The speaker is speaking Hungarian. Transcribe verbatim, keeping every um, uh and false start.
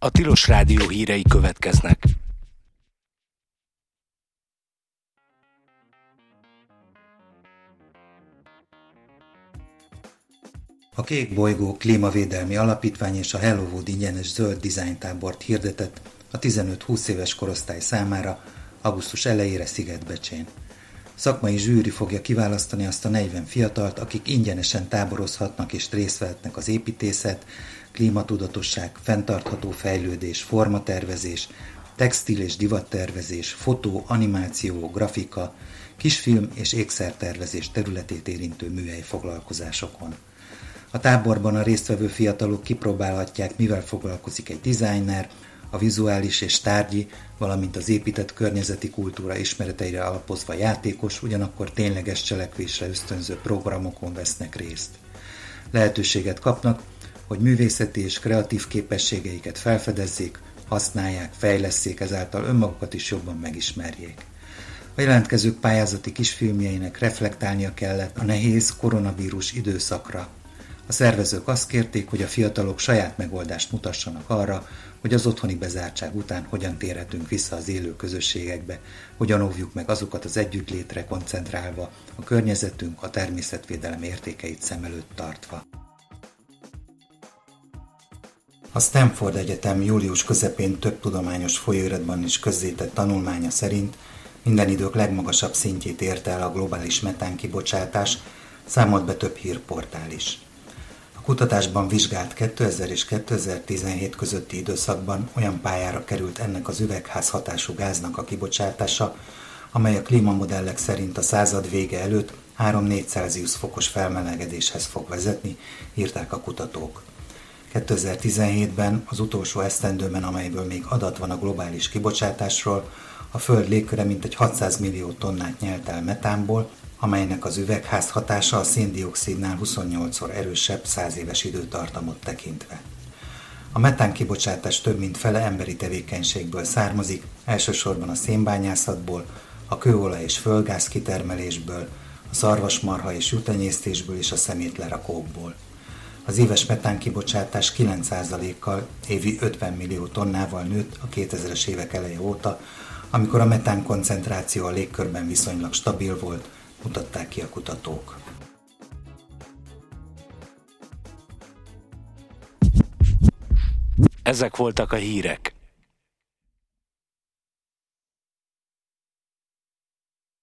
A Tilos Rádió hírei következnek. A Kék Bolygó Klímavédelmi Alapítvány és a Hello Wood ingyenes zöld dizájntábort hirdetett a tizenöt-húsz éves korosztály számára augusztus elejére Szigetbecsén. Szakmai zsűri fogja kiválasztani azt a negyven fiatalt, akik ingyenesen táborozhatnak és részt vehetnek az építészet, klímatudatosság, fenntartható fejlődés, formatervezés, textil és divattervezés, fotó, animáció, grafika, kisfilm és ékszertervezés területét érintő műhely foglalkozásokon. A táborban a résztvevő fiatalok kipróbálhatják, mivel foglalkozik egy designer, a vizuális és tárgyi, valamint az épített környezeti kultúra ismereteire alapozva játékos, ugyanakkor tényleges cselekvésre ösztönző programokon vesznek részt. Lehetőséget kapnak, hogy művészeti és kreatív képességeiket felfedezzék, használják, fejlesszék, ezáltal önmagukat is jobban megismerjék. A jelentkezők pályázati kisfilmjeinek reflektálnia kellett a nehéz koronavírus időszakra. A szervezők azt kérték, hogy a fiatalok saját megoldást mutassanak arra, hogy az otthoni bezártság után hogyan térhetünk vissza az élő közösségekbe, hogyan óvjuk meg azokat az együttlétre koncentrálva, a környezetünk, a természetvédelem értékeit szem előtt tartva. A Stanford Egyetem július közepén több tudományos folyóiratban is közzétett tanulmánya szerint minden idők legmagasabb szintjét érte el a globális metánkibocsátás, számolt be több hírportál is. A kutatásban vizsgált kétezer és kétezer-tizenhét közötti időszakban olyan pályára került ennek az üvegházhatású gáznak a kibocsátása, amely a klímamodellek szerint a század vége előtt három-négy Celsius fokos felmelegedéshez fog vezetni, írták a kutatók. kétezer-tizenhétben, az utolsó esztendőben, amelyből még adat van a globális kibocsátásról, a Föld légköre mintegy hatszáz millió tonnát nyelt el metánból, amelynek az üvegházhatása a széndioxidnál huszonnyolcszor erősebb száz éves időtartamot tekintve. A metán kibocsátás több mint fele emberi tevékenységből származik, elsősorban a szénbányászatból, a kőolaj és földgáz kitermelésből, a szarvasmarha és juhtenyésztésből és a szemétlerakókból. Az éves metán kibocsátás kilenc százalékkal, évi ötven millió tonnával nőtt a kétezres évek eleje óta, amikor a metán koncentráció a légkörben viszonylag stabil volt, mutatták ki a kutatók. Ezek voltak a hírek.